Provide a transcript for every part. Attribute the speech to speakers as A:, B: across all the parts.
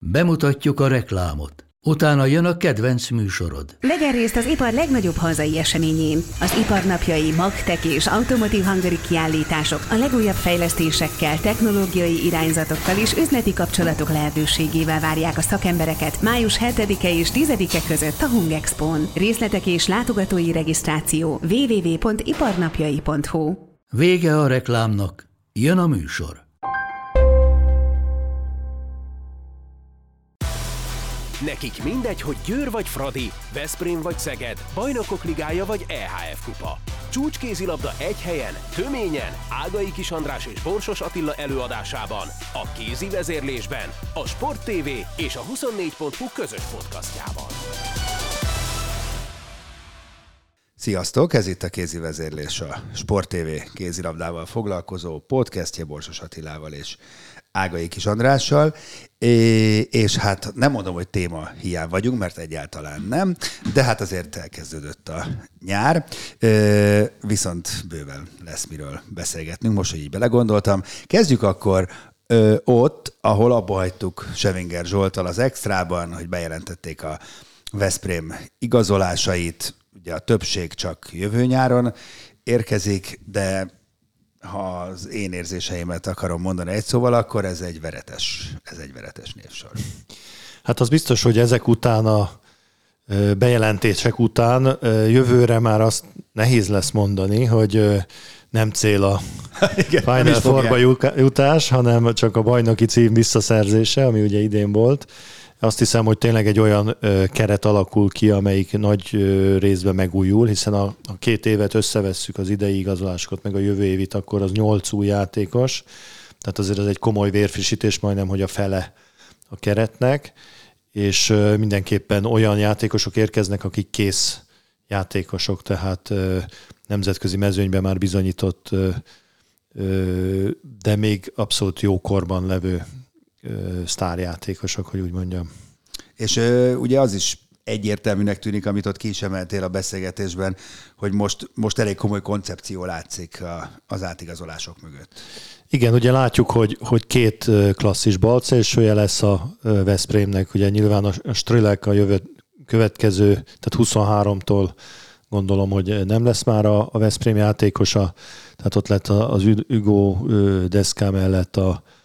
A: Bemutatjuk a reklámot. Utána jön a kedvenc műsorod.
B: Vegyen részt az ipar legnagyobb hazai eseményén. Az iparnapjai, Magtech és Automotive Hungary kiállítások a legújabb fejlesztésekkel, technológiai irányzatokkal és üzleti kapcsolatok lehetőségével várják a szakembereket május 7-e és 10-e között a Hungexpón. Részletek és látogatói regisztráció www.iparnapjai.hu.
A: Vége a reklámnak, jön a műsor.
C: Nekik mindegy, hogy Győr vagy Fradi, Veszprém vagy Szeged, Bajnokok Ligája vagy EHF Kupa. Csúcskézilabda egy helyen, töményen, Ágai Kis András és Borsos Attila előadásában, a kézi vezérlésben, a Sport TV és a 24.hu közös podcastjában.
D: Sziasztok! Ez itt a kézi vezérlés, a Sport TV kézilabdával foglalkozó podcastje Borsos Attilával és Ágai Kis Andrással, és hát nem mondom, hogy téma hiány vagyunk, mert egyáltalán nem, de hát azért elkezdődött a nyár, viszont bőven lesz miről beszélgetnünk, most, hogy így belegondoltam. Kezdjük akkor ott, ahol abba hagytuk Sevinger Zsolttal az Extrában, hogy bejelentették a Veszprém igazolásait, ugye a többség csak jövő nyáron érkezik, de ha az én érzéseimet akarom mondani egy szóval, akkor ez egy veretes névsor.
E: Hát az biztos, hogy ezek után a bejelentések után jövőre már azt nehéz lesz mondani, hogy nem cél a Final Fourba jutás, hanem csak a bajnoki cím visszaszerzése, ami ugye idén volt. Azt hiszem, hogy tényleg egy olyan keret alakul ki, amelyik nagy részben megújul, hiszen a 2 évet összevesszük, az idei igazolásokat, meg a jövő évit, akkor az 8 új játékos. Tehát azért ez egy komoly vérfrissítés, majdnem, hogy a fele a keretnek, és mindenképpen olyan játékosok érkeznek, akik kész játékosok, tehát nemzetközi mezőnyben már bizonyított, de még abszolút jó korban levő sztárjátékosok, hogy úgy mondjam.
D: És ugye az is egyértelműnek tűnik, amit ott ki is emeltél a beszélgetésben, hogy most elég komoly koncepció látszik az átigazolások mögött.
E: Igen, ugye látjuk, hogy 2 klasszis balcélsője lesz a Veszprémnek, ugye nyilván a Strilek a következő, tehát 23-tól gondolom, hogy nem lesz már a Veszprém játékosa, tehát ott lett az Hugo Deszka mellett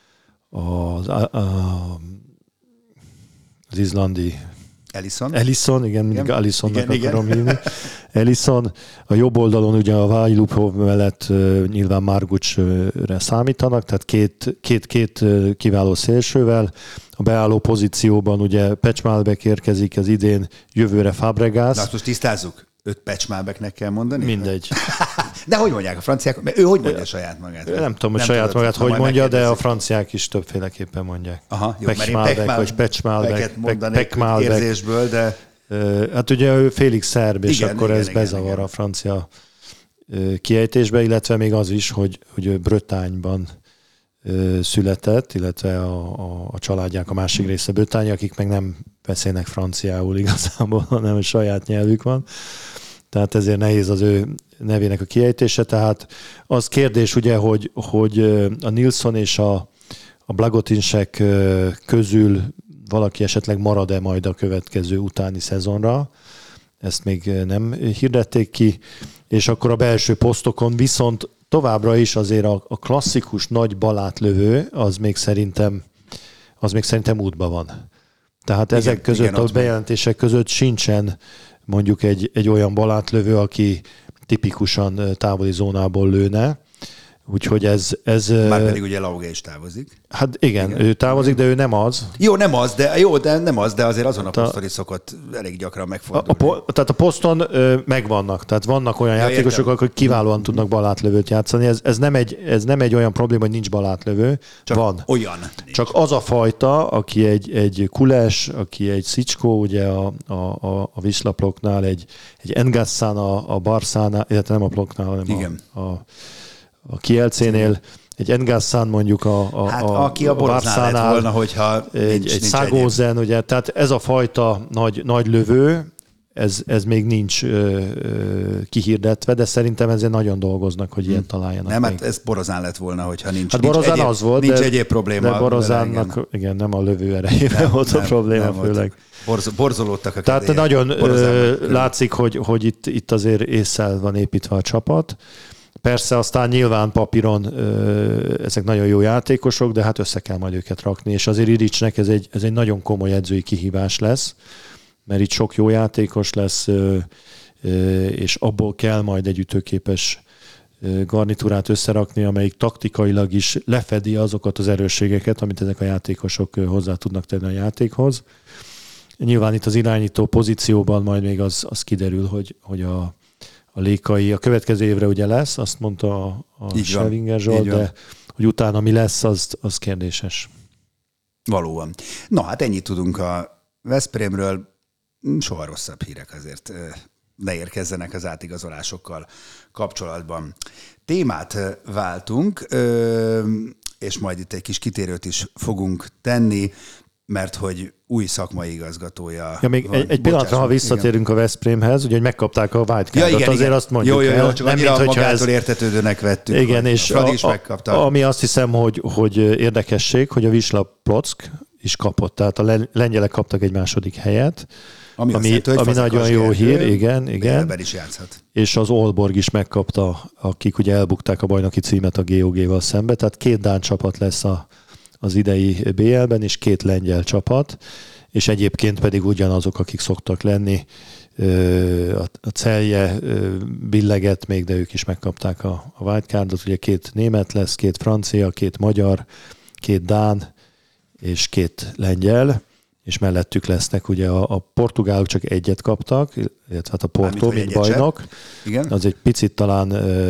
E: az izlandi Ellison, igen, mindig Allisonnak akarom hívni. Ellison, a jobb oldalon ugye a Vajlupov mellett nyilván Margucsra számítanak, tehát két kiváló szélsővel. A beálló pozícióban ugye Pečmálbek érkezik az idén, jövőre Fabregas.
D: Na azt most tisztázzuk. 5 Pečmálbeknek kell mondani?
E: Mindegy.
D: De hogy mondják a franciák? Mert ő hogy mondja saját magát?
E: Nem tudom, hogy saját magát hogy mondja, de a franciák is többféleképpen mondják.
D: Aha, jó,
E: Pečmálbek,
D: mondanék érzésből, de...
E: Hát ugye ő félig szerb, és akkor ez bezavar a francia kiejtésbe, illetve még az is, hogy Brötányban született, illetve a családják a másik része Brötány, akik meg nem beszélnek franciául igazából, hanem a saját nyelvük van. Tehát ezért nehéz az ő nevének a kiejtése. Tehát az kérdés ugye, hogy a Nilsson és a Blagotinsek közül valaki esetleg marad-e majd a következő utáni szezonra. Ezt még nem hirdették ki. És akkor a belső posztokon viszont továbbra is azért a klasszikus nagy balátlövő, az még szerintem útban van. Tehát igen, ezek között, a bejelentések között sincsen mondjuk egy olyan balátlövő, aki tipikusan távoli zónából lőne. Úgyhogy ez...
D: Már pedig ugye Lauge is távozik.
E: Hát igen, ő távozik, de ő nem az.
D: De azért azon a poszton is szokott elég gyakran megfordulni.
E: Tehát a poszton megvannak. Tehát vannak olyan játékosok, akik kiválóan tudnak balátlövőt játszani. Ez nem egy olyan probléma, hogy nincs balátlövő.
D: Csak
E: van.
D: Olyan.
E: Csak az a fajta, aki egy Kules, aki egy Szicskó, ugye a Wisla Ploknál, egy Engasszán a Barszánál, illetve nem a Ploknál, hanem a Kielcénél, egy Engasszán mondjuk
D: aki a Barszánál lett volna, hogyha
E: egy Szágózen, ugye, tehát ez a fajta nagy lövő, ez még nincs kihirdetve, de szerintem ezért nagyon dolgoznak, hogy ilyet találjanak.
D: Nem, hát ez Borozán lett volna, hogyha nincs.
E: Hát Borozán
D: egyéb,
E: az volt,
D: nincs egyéb probléma.
E: De Borozánnak, igen, nem a lövő erejében volt a probléma főleg.
D: Borzolódtak a
E: Tehát nagyon látszik, hogy itt azért ésszel van építve a csapat. Persze aztán nyilván papíron ezek nagyon jó játékosok, de hát össze kell majd őket rakni, és azért Iricsnek ez egy nagyon komoly edzői kihívás lesz, mert itt sok jó játékos lesz, és abból kell majd egy ütőképes garnitúrát összerakni, amelyik taktikailag is lefedi azokat az erősségeket, amit ezek a játékosok hozzá tudnak tenni a játékhoz. Nyilván itt az irányító pozícióban majd még az kiderül, hogy a Lékai a következő évre ugye lesz, azt mondta a Schellinger Zsolt, de hogy utána mi lesz, az kérdéses.
D: Valóban. Na hát ennyit tudunk a Veszprémről, soha rosszabb hírek azért ne érkezzenek az átigazolásokkal kapcsolatban. Témát váltunk, és majd itt egy kis kitérőt is fogunk tenni, mert hogy új szakmai igazgatója.
E: Ja, még egy pillanatra, ha visszatérünk a Veszprémhez, ugye, hogy megkapták a wildcardot, azért azt mondjuk
D: el. Csak nem annyira magától értetődőnek vettük.
E: Igen, és
D: Fradi is megkapta.
E: Ami azt hiszem, hogy érdekesség, hogy a Wisla Plock is kapott, tehát a lengyelek kaptak egy második helyet, ami nagyon jó hír, igen.
D: Is játszhat.
E: És az Aalborg is megkapta, akik ugye elbukták a bajnoki címet a GOG-val szembe, tehát 2 dán csapat lesz az idei BL-ben, és 2 lengyel csapat, és egyébként pedig ugyanazok, akik szoktak lenni. A Celje billeget még, de ők is megkapták a wildcardot. Ugye 2 német lesz, 2 francia, 2 magyar, 2 dán, és 2 lengyel, és mellettük lesznek ugye a portugálok csak 1 kaptak, illetve hát a Porto, mint bajnok. Igen. Az egy picit talán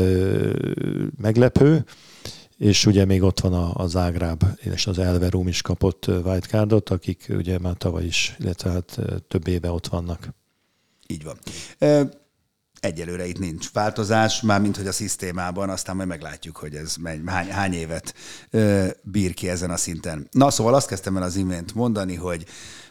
E: meglepő, és ugye még ott van a Zágráb, és az Elverum is kapott wildcardot, akik ugye már tavaly is, illetve hát több éve ott vannak.
D: Így van. Egyelőre itt nincs változás, mármint hogy a szisztémában, aztán majd meglátjuk, hogy ez hány évet bír ki ezen a szinten. Na, szóval azt kezdtem el az imént mondani, hogy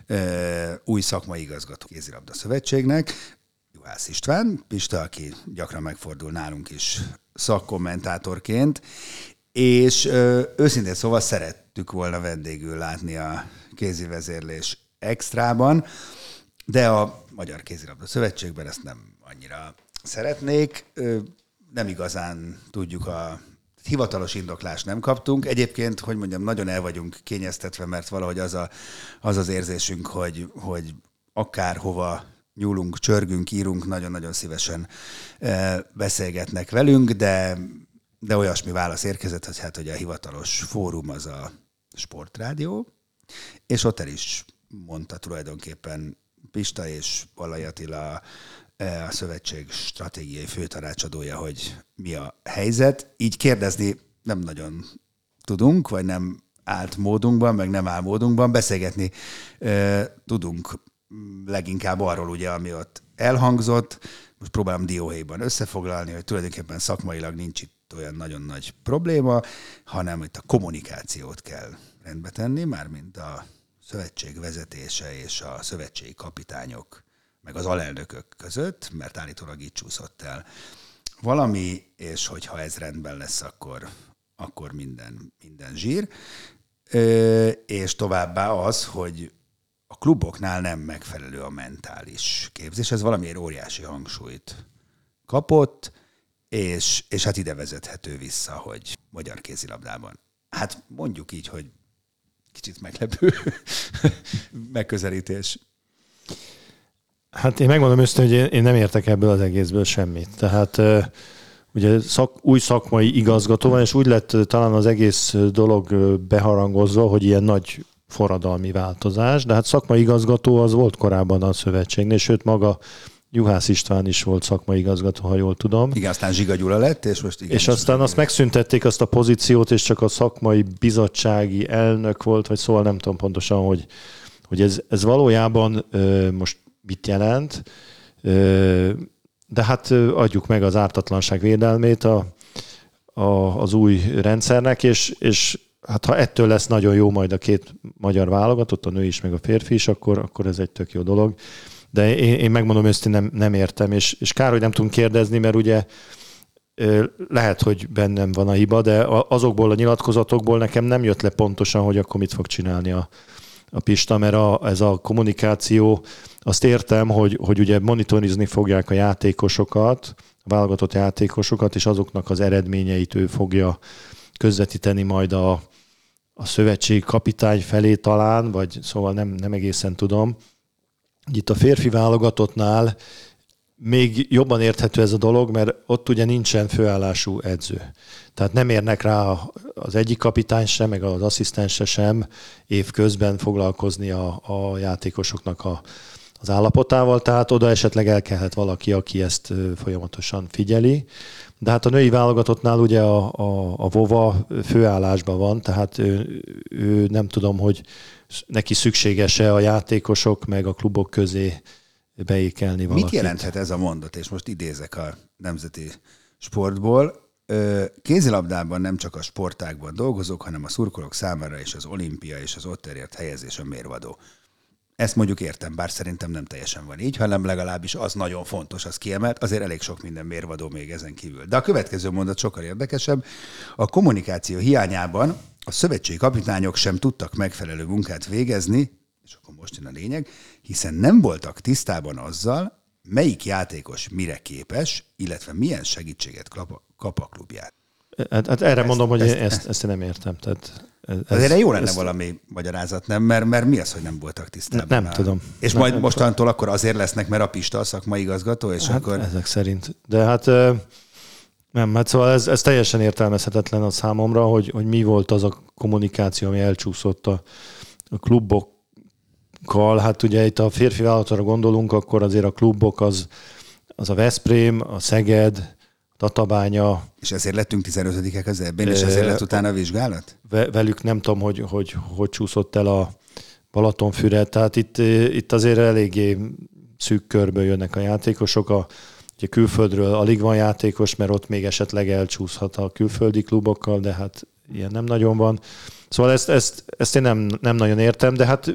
D: új szakmai igazgató kézilabda szövetségnek, Juhász István, Pista, aki gyakran megfordul nálunk is szakkommentátorként, és őszintén szóval szerettük volna vendégül látni a kézivezérlés extrában, de a Magyar Kézilabda Szövetségben ezt nem annyira szeretnék. Nem igazán tudjuk, a hivatalos indoklást nem kaptunk. Egyébként, hogy mondjam, nagyon el vagyunk kényeztetve, mert valahogy az érzésünk, hogy akárhova nyúlunk, csörgünk, írunk, nagyon-nagyon szívesen beszélgetnek velünk, de olyasmi válasz érkezett, hogy hát hogy a hivatalos fórum az a Sportrádió, és ott el is mondta tulajdonképpen Pista és Vallai Attila, a szövetség stratégiai főtanácsadója, hogy mi a helyzet. Így kérdezni nem nagyon tudunk, vagy nem állt módunkban, meg nem áll módunkban. Beszélgetni tudunk leginkább arról, ugye, ami ott elhangzott. Most próbálom dióhéjban összefoglalni, hogy tulajdonképpen szakmailag nincs itt olyan nagyon nagy probléma, hanem itt a kommunikációt kell rendbe tenni, mármint a szövetség vezetése és a szövetségi kapitányok, meg az alelnökök között, mert állítólag így csúszott el valami, és hogyha ez rendben lesz, akkor minden zsír. És továbbá az, hogy a kluboknál nem megfelelő a mentális képzés. Ez valamiért óriási hangsúlyt kapott, és hát ide vezethető vissza, hogy magyar kézilabdában. Hát mondjuk így, hogy kicsit meglepő megközelítés.
E: Hát én megmondom őszintén, hogy én nem értek ebből az egészből semmit. Tehát ugye új szakmai igazgató van, és úgy lett talán az egész dolog beharangozva, hogy ilyen nagy forradalmi változás, de hát szakmai igazgató az volt korábban a szövetségnél, sőt maga Juhász István is volt szakmai igazgató, ha jól tudom.
D: Igen, aztán Zsiga Gyula lett, és most igen.
E: És aztán azt megszüntették, azt a pozíciót, és csak a szakmai bizottsági elnök volt, vagy szóval nem tudom pontosan, hogy ez valójában most mit jelent, de hát adjuk meg az ártatlanság védelmét az új rendszernek, és hát ha ettől lesz nagyon jó majd a 2 magyar válogatott, a nő is, meg a férfi is, akkor ez egy tök jó dolog. De én megmondom őszintén, nem értem, és kár, hogy nem tudunk kérdezni, mert ugye lehet, hogy bennem van a hiba, de azokból a nyilatkozatokból nekem nem jött le pontosan, hogy akkor mit fog csinálni a Pista, mert ez a kommunikáció, azt értem, hogy ugye monitorizni fogják a játékosokat, a válogatott játékosokat, és azoknak az eredményeit ő fogja közvetíteni majd a szövetség kapitány felé talán, vagy szóval nem egészen tudom. Itt a férfi válogatottnál még jobban érthető ez a dolog, mert ott ugye nincsen főállású edző. Tehát nem érnek rá az egyik kapitány sem, meg az asszisztense sem évközben foglalkozni a játékosoknak az állapotával, tehát oda esetleg elkelhet valaki, aki ezt folyamatosan figyeli. De hát a női válogatottnál ugye a Vova főállásban van, tehát ő nem tudom, hogy neki szükséges-e a játékosok meg a klubok közé beékelni valakit.
D: Mit jelenthet ez a mondat? És most idézek a nemzeti sportból. Kézilabdában nem csak a sportágban dolgozók, hanem a szurkolók számára is az olimpia és az ott elért helyezés a mérvadó. Ezt mondjuk értem, bár szerintem nem teljesen van így, hanem legalábbis az nagyon fontos, az kiemelt, azért elég sok minden mérvadó még ezen kívül. De a következő mondat sokkal érdekesebb. A kommunikáció hiányában a szövetségi kapitányok sem tudtak megfelelő munkát végezni, és akkor most jön a lényeg, hiszen nem voltak tisztában azzal, melyik játékos mire képes, illetve milyen segítséget kap a klubját.
E: Hát erre mondom, hogy ezt én nem értem. Tehát
D: azért jó lenne valami magyarázat, nem? Mert mi az, hogy nem voltak tisztában?
E: Nem tudom.
D: És majd mostantól akkor azért lesznek, mert a Pista a szakmai igazgató, és
E: hát
D: akkor...
E: ezek szerint. De hát nem, hát szóval ez teljesen értelmezhetetlen a számomra, hogy mi volt az a kommunikáció, ami elcsúszott a klubokkal. Hát ugye itt a férfi válogatottra gondolunk, akkor azért a klubok az a Veszprém, a Szeged, Tatabánya. És ezért lettünk 15-ek az ebben, és ezért lett utána a vizsgálat? Velük nem tudom, hogy csúszott el a Balatonfüred. Tehát itt azért eléggé szűk körből jönnek a játékosok. Ugye külföldről alig van játékos, mert ott még esetleg elcsúszhat a külföldi klubokkal, de hát ilyen nem nagyon van. Szóval ezt én nem nagyon értem, de hát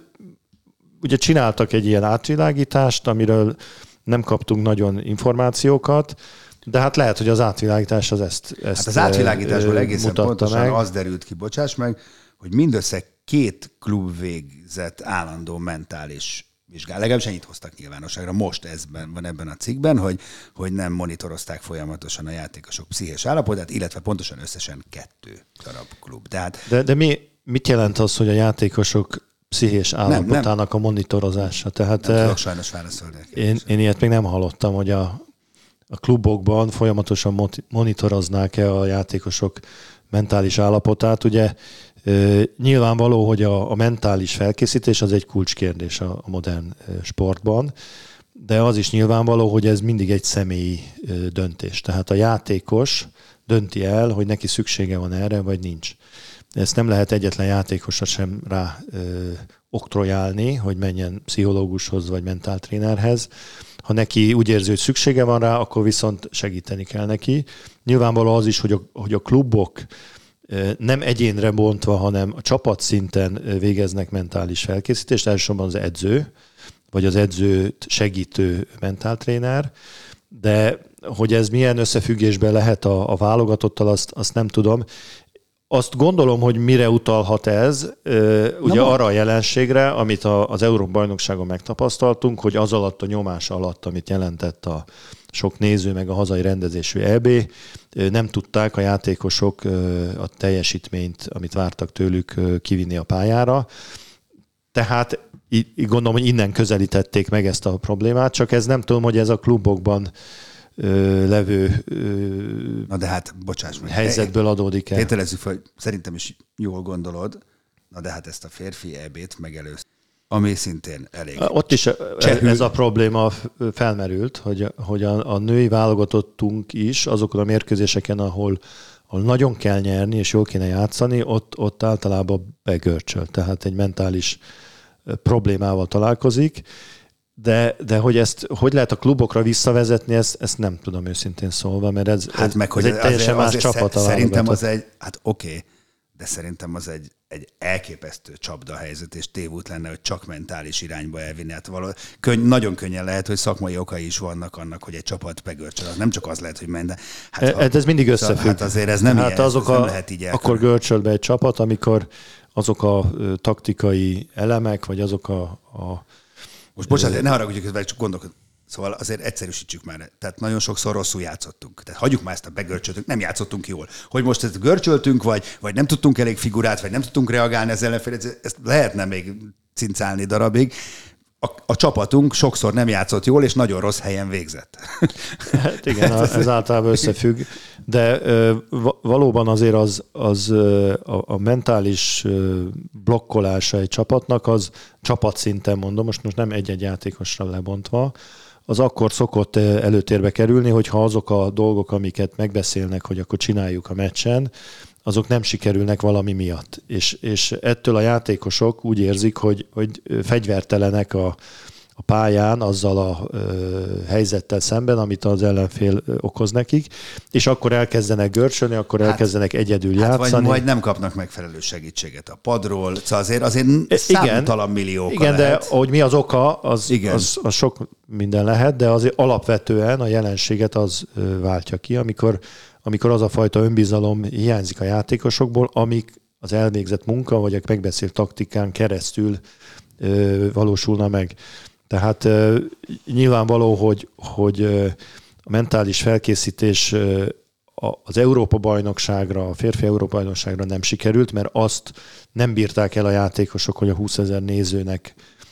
E: ugye csináltak egy ilyen átvilágítást, amiről nem kaptunk nagyon információkat, de hát lehet, hogy az átvilágítás ezt hát az átvilágításból egészen pontosan meg. Az derült ki, bocsáss meg, hogy mindössze 2 klub végzett állandó mentális vizsgálat. Legalábbis ennyit hoztak nyilvánosságra. Most van ebben a cikkben, hogy nem monitorozták folyamatosan a játékosok pszichés állapotát, illetve pontosan összesen 2 darab klub. De mit jelent az, hogy a játékosok pszichés állapotának a monitorozása? Tehát nem tudok sajnos válaszolni. Én ilyet még nem hallottam, hogy a klubokban folyamatosan monitoroznák-e a játékosok mentális állapotát. Ugye nyilvánvaló, hogy a mentális felkészítés az egy kulcskérdés a modern sportban, de az is nyilvánvaló, hogy ez mindig egy személyi döntés. Tehát a játékos dönti el, hogy neki szüksége van erre, vagy nincs. Ezt nem lehet egyetlen játékosra sem rá oktrojálni, hogy menjen pszichológushoz vagy mentáltrénerhez. Ha neki úgy érzi, hogy szüksége van rá, akkor viszont segíteni kell neki. Nyilvánvaló az is, hogy a klubok nem egyénre bontva, hanem a csapatszinten végeznek mentális felkészítést, elsősorban az edző, vagy az edzőt segítő mentáltréner, de hogy ez milyen összefüggésben lehet a válogatottal, azt nem tudom. Azt gondolom, hogy mire utalhat ez, ugye arra a jelenségre, amit az Európa-bajnokságon megtapasztaltunk, hogy az alatt a nyomás alatt, amit jelentett a sok néző, meg a hazai rendezésű EB, nem tudták a játékosok a teljesítményt, amit vártak tőlük, kivinni a pályára. Tehát gondolom, hogy innen közelítették meg ezt a problémát, csak ez nem tudom, hogy ez a klubokban levő na de hát, bocsáss meg, helyzetből adódik el. Tételezzük fel, szerintem is jól gondolod, na de hát ezt a férfi EB-t megelőzte, ami szintén elég. Ott is ez a probléma felmerült, hogy a női válogatottunk is azokon a mérkőzéseken, ahol nagyon kell nyerni és jól kéne játszani, ott általában begörcsöl, tehát egy mentális problémával találkozik. De hogy ezt hogy lehet a klubokra visszavezetni, ezt nem tudom őszintén szólva, mert ez egy teljesen más csapat. Szerintem az egy, hát oké,
D: de szerintem az egy elképesztő csapdahelyzet, és tévút lenne, hogy csak mentális irányba elvinni. Hát nagyon könnyen lehet, hogy szakmai okai is vannak annak, hogy egy csapat begörcsöl. Nem csak az lehet, hogy menj, de...
E: ez mindig összefügg.
D: Hát azért ez nem ilyen,
E: azok
D: nem lehet így elkülön.
E: Akkor görcsöl be egy csapat, amikor azok a taktikai elemek, vagy azok a
D: most bocsánat, ne haragudjuk, közben csak gondolkodom. Szóval azért egyszerűsítsük már. Tehát nagyon sokszor rosszul játszottunk. Tehát hagyjuk már ezt a begörcsöltünk, nem játszottunk jól. Hogy most ezt görcsöltünk, vagy nem tudtunk elég figurát, vagy nem tudtunk reagálni az ellenfélre, ezt lehetne még cincálni darabig. A csapatunk sokszor nem játszott jól, és nagyon rossz helyen végzett.
E: Hát igen, ez általában összefügg, de valóban azért az a mentális blokkolása egy csapatnak, az csapatszinten mondom, most nem egy-egy játékosra lebontva, az akkor szokott előtérbe kerülni, hogyha azok a dolgok, amiket megbeszélnek, hogy akkor csináljuk a meccsen, azok nem sikerülnek valami miatt. És ettől a játékosok úgy érzik, hogy fegyvertelenek a pályán azzal a helyzettel szemben, amit az ellenfél okoz nekik, és akkor elkezdenek görcsölni, akkor elkezdenek egyedül játszani.
D: Vagy nem kapnak megfelelő segítséget a padról, szóval azért számtalan millió oka
E: igen,
D: lehet.
E: de hogy mi az oka, az sok minden lehet, de azért alapvetően a jelenséget az váltja ki, amikor az a fajta önbizalom hiányzik a játékosokból, amik az elvégzett munka, vagy a megbeszélt taktikán keresztül valósulna meg. Tehát nyilvánvaló, hogy a mentális felkészítés az Európa-bajnokságra, a férfi Európa-bajnokságra nem sikerült, mert azt nem bírták el a játékosok, hogy a 20 000 nézőnek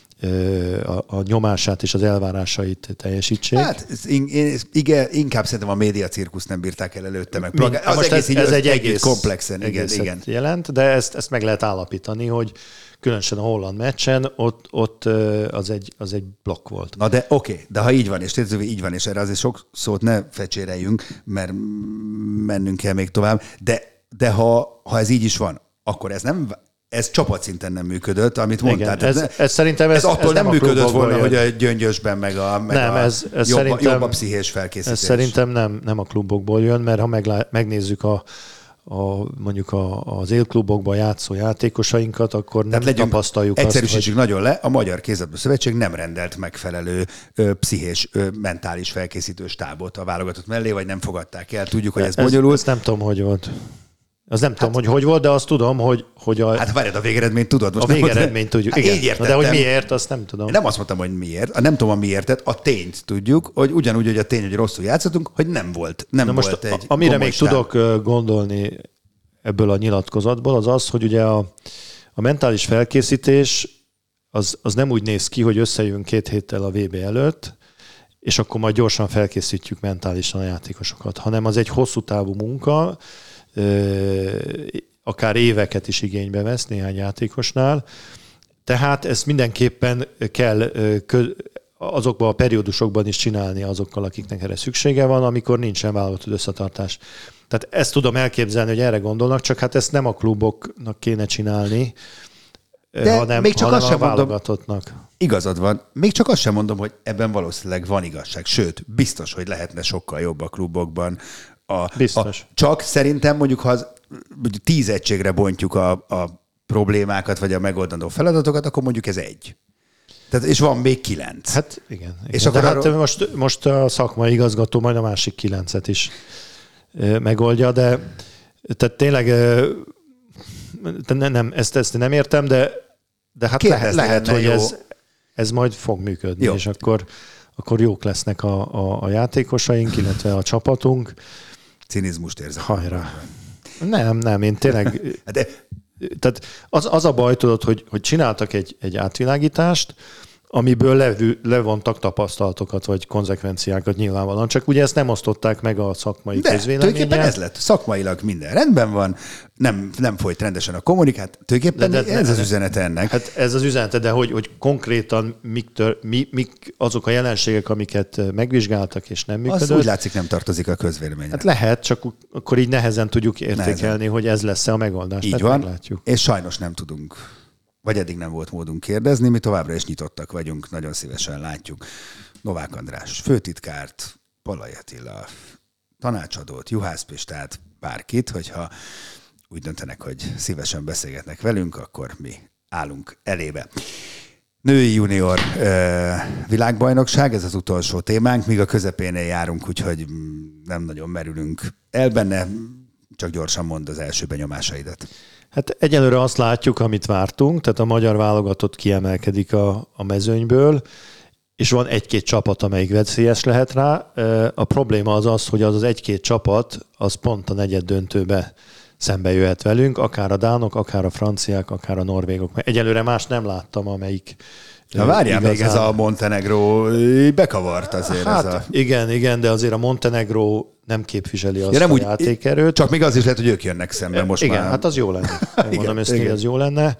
E: a nyomását és az elvárásait teljesítsék.
D: Hát igen, inkább szerintem a média cirkusz nem bírták el előtte meg.
E: Ez egy egész
D: komplexen, igen.
E: jelent, de ezt meg lehet állapítani, hogy különösen a holland meccsen ott az egy blokk volt.
D: Na de oké, de ha így van, és tényleg így van, és erre azért sok szót ne fecséreljünk, mert mennünk kell még tovább, de ha ez így is van, akkor ez csapatszinten nem működött, amit mondtál.
E: Igen, ez szerintem
D: ez attól nem működött volna,
E: jön.
D: hogy a Gyöngyösben meg jobb a pszichés felkészítés.
E: Ez szerintem nem a klubokból jön, mert ha megnézzük mondjuk az élklubokban játszó játékosainkat, akkor nem tapasztaljuk azt,
D: egyszerűsítsük nagyon le, a Magyar Kézilabda Szövetség nem rendelt megfelelő pszichés, mentális felkészítő stábot a válogatott mellé, vagy nem fogadták el. Tudjuk, hogy ez bonyolult.
E: Ezt nem tudom, hogy volt. Tudom, hogy volt, de azt tudom, hogy
D: Hát várjad, a végeredményt tudod. Most
E: a végeredményt tudjuk, igen.
D: Így értettem.
E: De hogy miért, azt nem tudom.
D: Nem azt mondtam, hogy miért. Nem tudom a miértet, a tényt tudjuk, hogy ugyanúgy, hogy a tény, hogy rosszul játszottunk, hogy nem volt. Most egy
E: amire még tudok gondolni ebből a nyilatkozatból, az, hogy ugye a mentális felkészítés az nem úgy néz ki, hogy összejövünk 2 héttel a VB előtt, és akkor majd gyorsan felkészítjük mentálisan a játékosokat, hanem az egy hosszú távú munka, akár éveket is igénybe vesz néhány játékosnál. Tehát ezt mindenképpen kell azokban a periódusokban is csinálni azokkal, akiknek erre szüksége van, amikor nincsen válogatott összetartás. Tehát ezt tudom elképzelni, hogy erre gondolnak, csak hát ezt nem a kluboknak kéne csinálni, hanem a válogatottnak.
D: Igazad van. Még csak azt sem mondom, hogy ebben valószínűleg van igazság. Sőt, biztos, hogy lehetne sokkal jobb a klubokban.
E: Biztos.
D: Csak szerintem mondjuk, ha 10 egységre bontjuk a problémákat, vagy a megoldandó feladatokat, akkor mondjuk ez 1. Tehát, és van még 9.
E: Hát igen. És akkor arról... most a szakmai igazgató majd a másik 9-et is megoldja, de tehát tényleg ezt nem értem, de hát lehet hogy ez majd fog működni, jó. És akkor jók lesznek a játékosaink, illetve a csapatunk.
D: Cinizmust érzem.
E: Hajrá. Nem, én tényleg... Tehát az a baj, tudod, hogy csináltak egy átvilágítást, amiből levontak tapasztalatokat, vagy konzekvenciákat nyilvánvalóan. Csak ugye ezt nem osztották meg a szakmai közvéleményen.
D: Tulajdonképpen ez lett. Szakmailag minden rendben van, nem folyt rendesen a kommunikát. Tulajdonképpen ez az üzenete ennek.
E: Hát ez az üzenete, de hogy konkrétan mik azok a jelenségek, amiket megvizsgáltak és nem működött.
D: Az úgy látszik, nem tartozik a közvéleményre.
E: Hát lehet, csak akkor így nehezen tudjuk értékelni, hogy ez lesz-e a megoldás.
D: Így van, meglátjuk. És sajnos nem tudunk. Vagy eddig nem volt módunk kérdezni, mi továbbra is nyitottak vagyunk, nagyon szívesen látjuk Novák András főtitkárt, Palay Attila tanácsadót, Juhász Pistát, bárkit, hogyha úgy döntenek, hogy szívesen beszélgetnek velünk, akkor mi állunk elébe. Női junior világbajnokság, ez az utolsó témánk, míg a közepénél járunk, úgyhogy nem nagyon merülünk el benne, csak gyorsan mondd az első benyomásaidat.
E: Hát egyelőre azt látjuk, amit vártunk, tehát a magyar válogatott kiemelkedik a mezőnyből, és van egy-két csapat, amelyik veszélyes lehet rá. A probléma az, hogy az egy-két csapat, az pont a negyed döntőbe szembe jöhet velünk, akár a dánok, akár a franciák, akár a norvégok. Mert egyelőre más nem láttam, amelyik
D: Na várjál, igazán... még ez a Montenegró bekavart azért.
E: Hát
D: ez a...
E: igen, de azért a Montenegró nem képviseli azt a játékerőt.
D: Csak még az is lehet, hogy ők jönnek szembe most
E: igen,
D: már.
E: Igen, hát az jó lenne. Mondom ezt, hogy az jó lenne.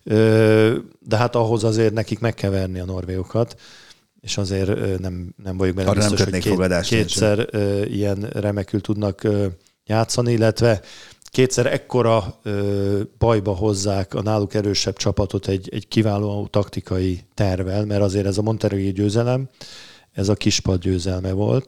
E: De hát ahhoz azért nekik meg kell verni a norvégokat, és azért nem vagyok benne biztos, hogy kétszer ilyen remekül tudnak játszani, illetve kétszer ekkora bajba hozzák a náluk erősebb csapatot egy kiváló taktikai tervvel, mert azért ez a montenegrói győzelem, ez a kispad győzelme volt.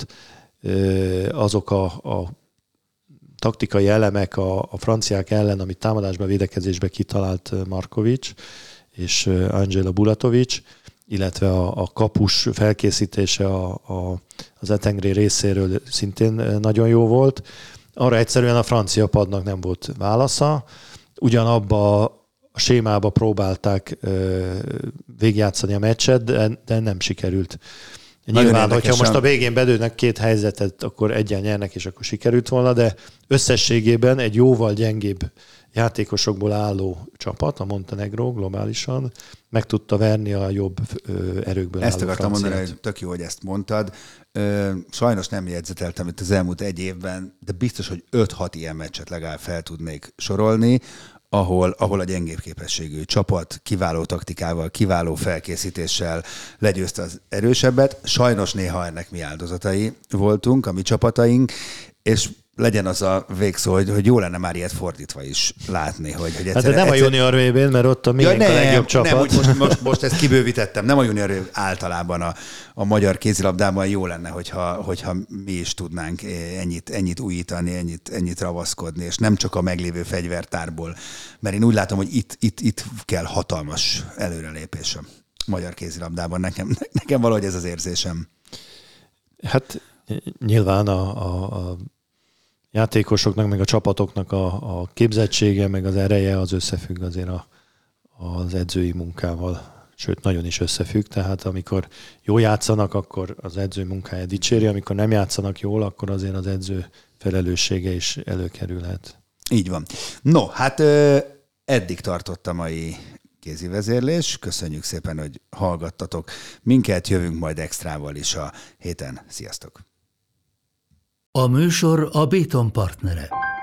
E: Azok a taktikai elemek a franciák ellen, amit támadásba, védekezésbe kitalált Markovics és Angelo Bulatovics, illetve a kapus felkészítése az Etengri részéről szintén nagyon jó volt. Arra egyszerűen a francia padnak nem volt válasza. Ugyanabba a sémába próbálták végigjátszani a meccset, de nem sikerült. Nyilván, hogyha most a végén bedőnek két helyzetet, akkor egyen nyernek, és akkor sikerült volna, de összességében egy jóval gyengébb játékosokból álló csapat, a Montenegró globálisan, meg tudta verni a jobb erőkből
D: ezt
E: álló
D: akartam
E: franciát.
D: mondani, hogy tök jó, hogy ezt mondtad. Sajnos nem jegyzeteltem itt az elmúlt egy évben, de biztos, hogy 5-6 ilyen meccset legalább fel tudnék sorolni, ahol a gyengébb képességű csapat kiváló taktikával, kiváló felkészítéssel legyőzte az erősebbet. Sajnos néha ennek mi áldozatai voltunk, a mi csapataink, és legyen az a végszó, hogy jó lenne már ilyet fordítva is látni.
E: Hát de nem a junior VB-n, mert ott a miénk a legjobb csapat.
D: Nem, most ezt kibővítettem. Nem a junior VB, általában a magyar kézilabdában jó lenne, hogyha mi is tudnánk ennyit újítani, ennyit ravaszkodni, és nem csak a meglévő fegyvertárból. Mert én úgy látom, hogy itt kell hatalmas előrelépés a magyar kézilabdában. Nekem valahogy ez az érzésem.
E: Hát nyilván a játékosoknak, meg a csapatoknak a képzettsége, meg az ereje az összefügg azért az edzői munkával. Sőt, nagyon is összefügg, tehát amikor jól játszanak, akkor az edző munkája dicséri, amikor nem játszanak jól, akkor azért az edző felelőssége is előkerülhet.
D: Így van. No, hát eddig tartott a mai kézi vezérlés. Köszönjük szépen, hogy hallgattatok minket, jövünk majd extrával is a héten. Sziasztok!
A: A műsor a Béton partnere.